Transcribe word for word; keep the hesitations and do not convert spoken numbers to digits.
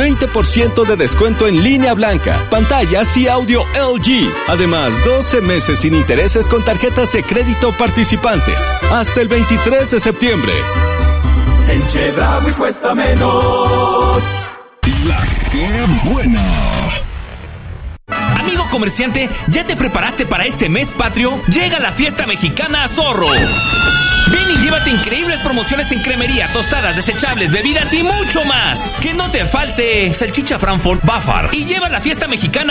veinte por ciento de descuento en línea blanca, pantallas y audio L G. Además, doce meses sin intereses con tarjetas de crédito participantes. Hasta el veintitrés de septiembre. En Chedraui cuesta menos. La que buena. Amigo comerciante, ¿ya te preparaste para este mes patrio? Llega la fiesta mexicana a Zorro. Ven y llévate increíbles promociones en cremería, tostadas, desechables, bebidas y mucho más. Que no te falte salchicha Frankfurt Bafar. Y lleva la fiesta mexicana